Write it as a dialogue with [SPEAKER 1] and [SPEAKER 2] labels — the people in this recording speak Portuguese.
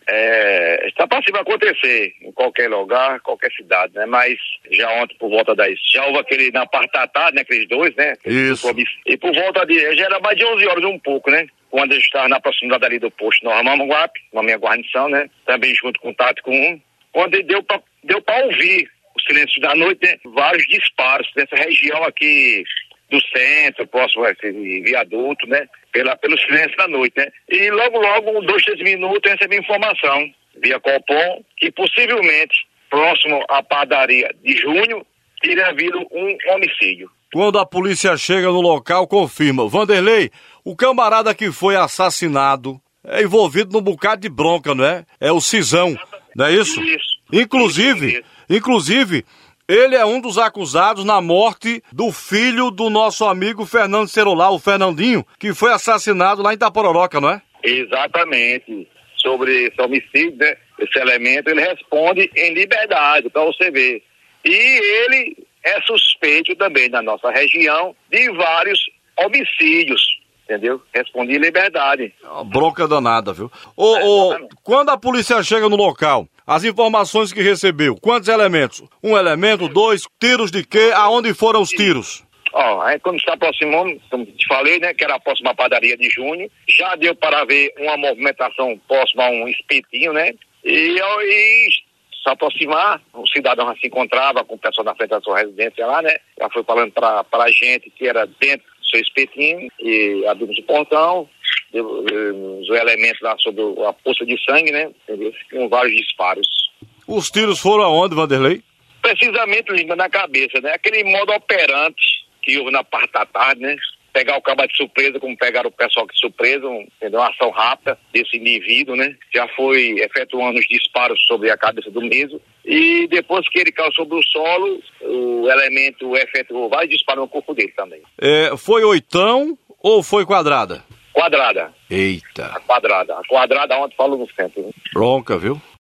[SPEAKER 1] Está possível acontecer em qualquer lugar, qualquer cidade, né? Mas já ontem, por volta já houve aquele na parte da tarde, né? Aqueles dois, né?
[SPEAKER 2] Isso.
[SPEAKER 1] E por volta já era mais de 11 horas um pouco, né? Quando eu estava na proximidade ali do posto Normal Mamanguape, na minha guarnição, né? Também junto com o Tático 1. Quando deu para ouvir o silêncio da noite, né? Vários disparos nessa região aqui do centro, próximo a esse viaduto, né? Pelo silêncio da noite, né? E logo, 2, 3 minutos, eu recebi informação via Copom que possivelmente, próximo à padaria de Junho, teria havido um homicídio.
[SPEAKER 2] Quando a polícia chega no local, confirma. Vanderlei, o camarada que foi assassinado é envolvido num bocado de bronca, não é? É o Cisão, não é isso?
[SPEAKER 1] Isso.
[SPEAKER 2] Inclusive, ele é um dos acusados na morte do filho do nosso amigo Fernando Cerolar, o Fernandinho, que foi assassinado lá em Itapororoca, não é?
[SPEAKER 1] Exatamente. Sobre esse homicídio, né? Esse elemento, ele responde em liberdade, para você ver. E ele é suspeito também na nossa região de vários homicídios, entendeu? Responde em liberdade.
[SPEAKER 2] Uma bronca danada, viu? Quando a polícia chega no local, as informações que recebeu, quantos elementos? 1 elemento, 2, tiros de quê? Aonde foram os tiros?
[SPEAKER 1] Aí quando está aproximando, como te falei, né, que era a próxima padaria de Junho, já deu para ver uma movimentação próxima a um espetinho, né? E se aproximar, o cidadão já se encontrava com o pessoal na frente da sua residência lá, né? Já foi falando para a gente que era dentro do seu espetinho, e abrimos o portão, os elementos lá sobre a poça de sangue, né? Entendeu? Com vários disparos.
[SPEAKER 2] Os tiros foram aonde, Vanderlei?
[SPEAKER 1] Precisamente, Lima, na cabeça, né? Aquele modo operante que houve na parte da tarde, né? Pegar o cabo de surpresa, como pegaram o pessoal de surpresa, entendeu? Uma ação rápida desse indivíduo, né? Já foi efetuando os disparos sobre a cabeça do mesmo. E depois que ele caiu sobre o solo, o elemento efetuou vários disparos no corpo dele também.
[SPEAKER 2] Foi oitão ou foi quadrada?
[SPEAKER 1] Quadrada.
[SPEAKER 2] Eita.
[SPEAKER 1] A quadrada ontem falou no centro. Né?
[SPEAKER 2] Bronca, viu?